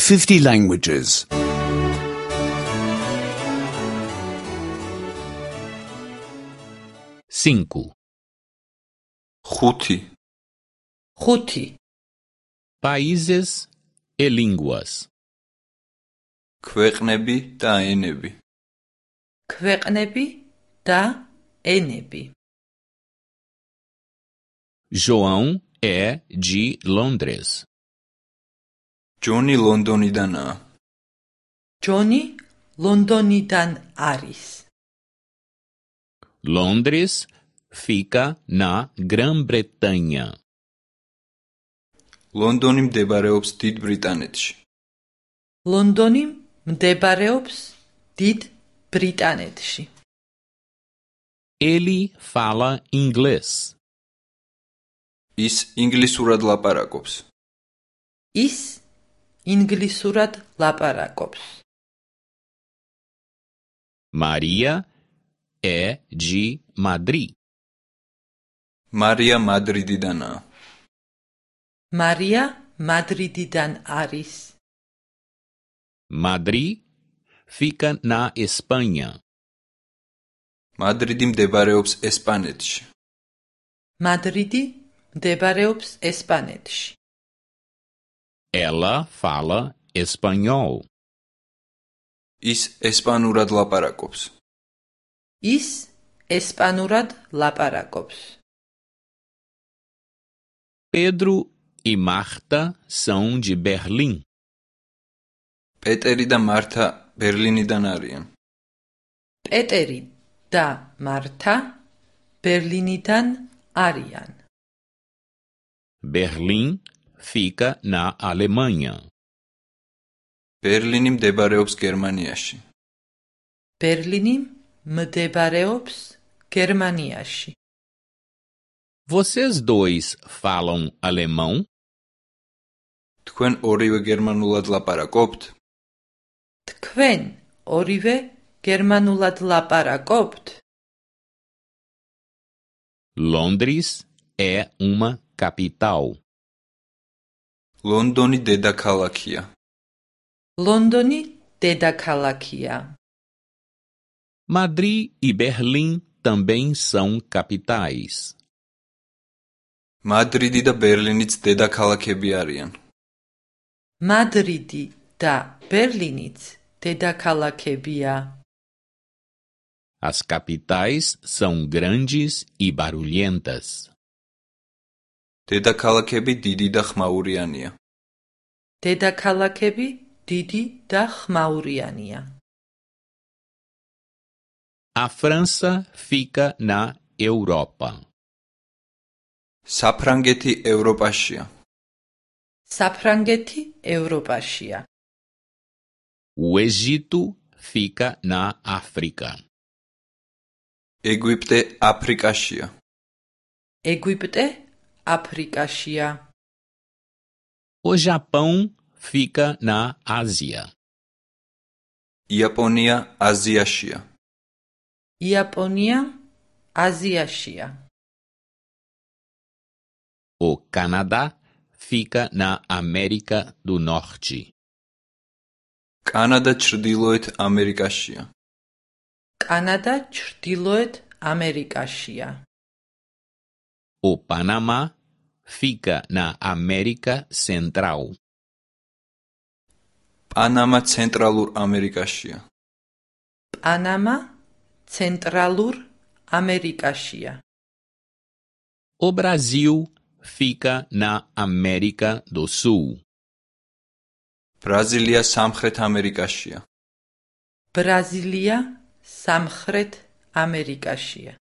50 languages. 5. ხუთი, ხუთი, Países e línguas. ქვეყნები და ენები. ქვეყნები და ენები. João é de Londres. ჯონი ლონდონიდანაა. ჯონი ლონდონიდან არის. Londres fica na Grã-Bretanha. ლონდონი მდებარეობს დიდ ბრიტანეთში. ლონდონი მდებარეობს დიდ ბრიტანეთში. Ele fala inglês. ის ინგლისურად ლაპარაკობს. ის ინგლისურად ლაპარაკობს. Maria é de Madrid. მარია მადრიდიდანაა. მარია მადრიდიდან არის. Madrid fica na Espanha. მადრიდი მდებარეობს ესპანეთში. მადრიდი მდებარეობს ესპანეთში. Ela fala espanhol. ის ესპანურად ლაპარაკობს. ის ესპანურად ლაპარაკობს. Pedro e Marta são de Berlim. პეტერი და მართა ბერლინიდან არიან. პეტერი და მართა ბერლინიდან არიან. Berlim fica na Alemanha. ბერლინი მდებარეობს გერმანიაში. ბერლინი მდებარეობს გერმანიაში. Vocês dois falam alemão? თქვენ ორივე გერმანულად ლაპარაკობთ? თქვენ ორივე გერმანულად ლაპარაკობთ? Londres é uma capital. ლონდონი დედაქალაქია. ლონდონი დედაქალაქია. Madrid e Berlim também são capitais. მადრიდი და ბერლინიც დედაქალაქები არიან. მადრიდი და ბერლინიც დედაქალაქებია. As capitais são grandes e barulhentas. დედაქალაქები დიდი და ხმაურიანია. დედაქალაქები დიდი და ხმაურიანია. A França fica na Europa. საფრანგეთი ევროპაშია. საფრანგეთი ევროპაშია. O Egito fica na África. ეგვიპტე აფრიკაშია. ეგვიპტე აფრიკაშია. O Japão fica na Ásia. იაპონია აზიაშია. იაპონია აზიაშია. O Canadá fica na América do Norte. კანადა ჩრდილოეთ ამერიკაშია. კანადა ჩრდილოეთ ამერიკაშია. O Panamá fica na América Central. პანამა ცენტრალურ ამერიკაშია. პანამა ცენტრალურ ამერიკაშია. O Brasil fica na América do Sul. ბრაზილია სამხრეთ ამერიკაშია. ბრაზილია სამხრეთ ამერიკაშია.